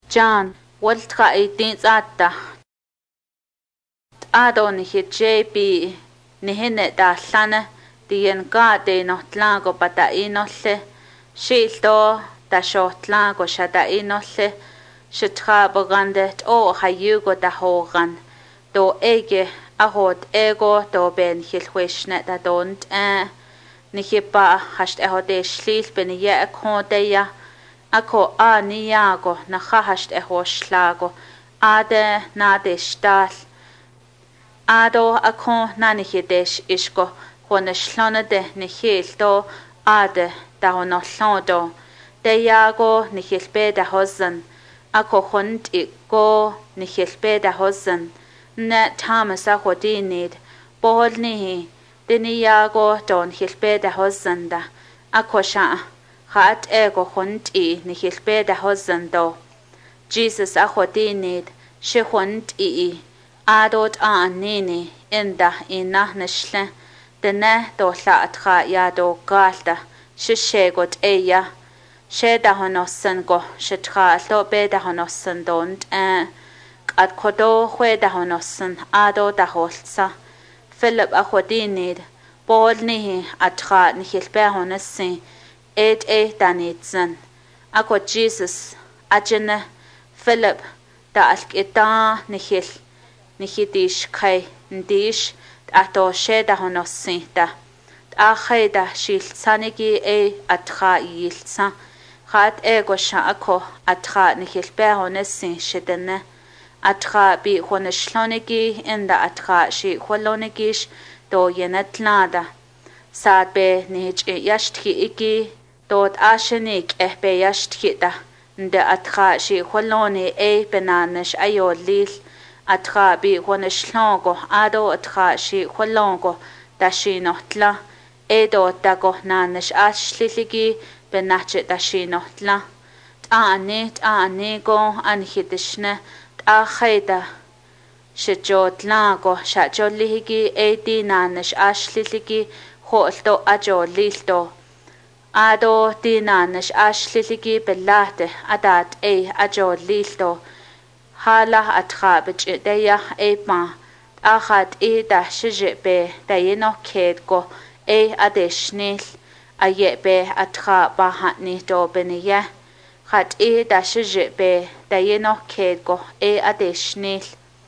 John waltra 18 atta ado ni JP ni hene da llana dien ga de no tlago pata inolle shilto da shotlago shada inolle shitra bogandet o hayugo da hogan do ege ahot ego do ben hilwishne da don't ni hipa hast ehode shlil ben ye akodeya ako a niago na khahast ehoshlago ade na de stal ado ako nanihidesh isko hona shlonade nihildo ade da hono slodo de yago nihilbe da hosan ako hund go nihilbe da hosan na Thomas ahodinid bolnihi dini yago don hilbe da hosanda ako sha hat ego hund nihilbe da hosando Jesus ahodinid she hund adot nini inda ina nishle dene do la atra ya do galda shishegot eya sheda honosan go shitra lo be da honosan don't at kodo hweda honosan ado da holsa Philip ahodinid bolnihi atra nihilbe honasi danitsan ako Jesus ajene Philip da alkita nihidish kai ndish ato sheda honosita akheda shilsanigi atra yilsa khat ego sha ako atra nihilbe honasi shedene atra bi honeshlonigi inda atra shi holonigish do yenatlada sabe nich yashthi iki dot ashenik be yashthida nde atra shi holoni benanish ayolil atra bi honeshlongo ado atra shi holongo dashinotla do dago nanish ashliligi benache dashinotla go anhidishne akheda shajotlago shajolihigi dinanish ashliligi holto ajolilto ado dinanish ashliligi belate adat ajolilto hala atra bichideya ma akhat da shijebe dayino kedgo adeshnil ayebe atra bahatni do beniye khat da shijebe dayino kedgo adeshnil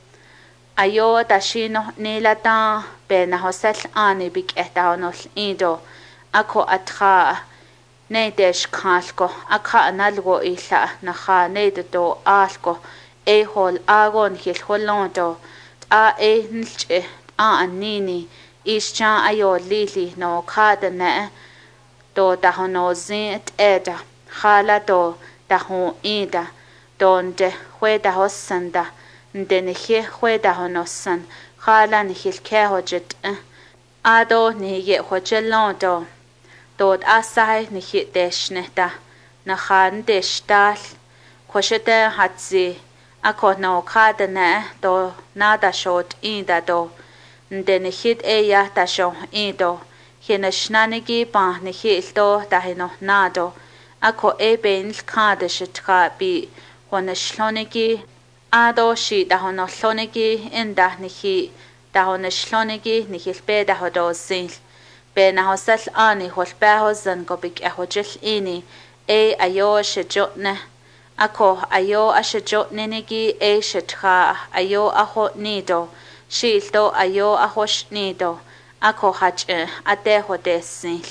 ayo dashino nilata bena hosel ani bik ehtaonol ido ako atra neidesh khalko akha analgo ila nakha neido alko hol agon hilholonto nilche anini ischa ayo lili no khadane do dahono zit eda khala do daho ida donde hweda hosanda ndenihe hweda honosan khala nihilke hojet ado niye hojelonto dod asai nihideshneta nakhandeshtal khoshete hatzi ako no khadane do nada shot ida do ndenihid eya tasho ido hinashnanigi pa nihildo dahino nado ako ben khadeshtra bi honashlonigi ado shi dahonoslonigi inda nihi dahonoslonigi nihilbe dahodosil bena hosal ani holbehozan gobik ehojil ini ayo shejotne ako ayo ashejotnenigi shetra ayo aho nido shildo ayo ahosh nido ako hach adeho desil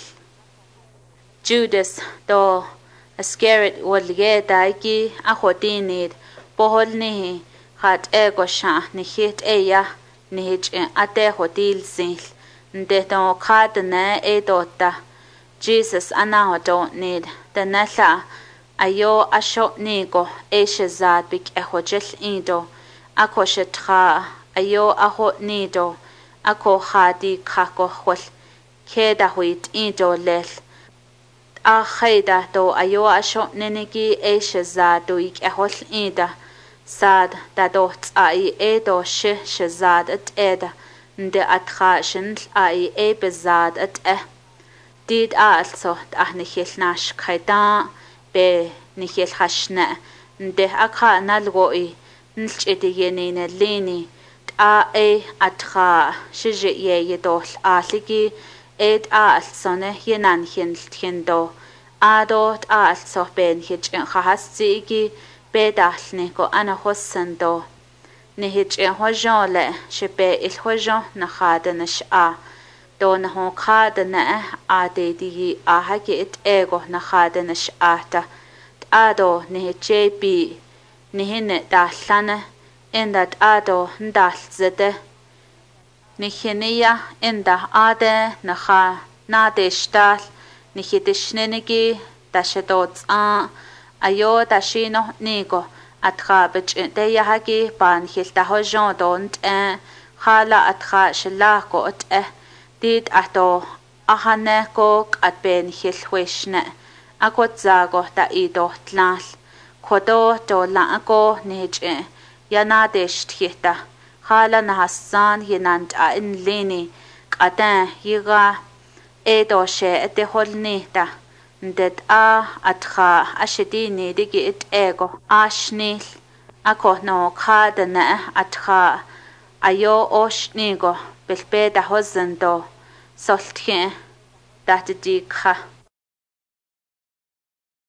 Judas do Iscariot wolge daigi ahodinid boholnihi hat ego sha nihit eya nihich adeho dilsil ndeto khadne edota Jesus anahodo nid danala ayo asho nigo shezad bik ehojel ido ako shetra ayo aho nido ako khadi khako khol keda huit ido lel khayda do ayo asho nenegi shezad do ik ehol ida sad da do tsai edo shezad et eda nde atra shinl bezad et did also nichil nash kaida be nichil hashne nde akha nalgoi nlchiti yenine lini ta atcha shije ye dol aligi ed alsone yenan hinltindo adot also ben hich khahasigi bedalni ko ana hossando ni hich hojole shebe il hojon na khadan sha don ho khadana ade di ahage et ego na khadan shata ado ni JP ni hinne dalana endat ado ndalzede ni hinia enda ade na kha na destal ni hitishninigi dashadots ayo dashino nigo atcha bechde yahagi pan hilta hojon dont khala atcha shlako ot dit ato ahane ko atben hilwishne akot zago ta ido tlal kodo to la ko nije yana deshtita khala na hasan hinant a in lini qata yiga edo she ete holnita ndet atcha ashidini digi it ego ashnil ako no khadana atcha ayo oshnigo belbeda hozendo soltje datidikha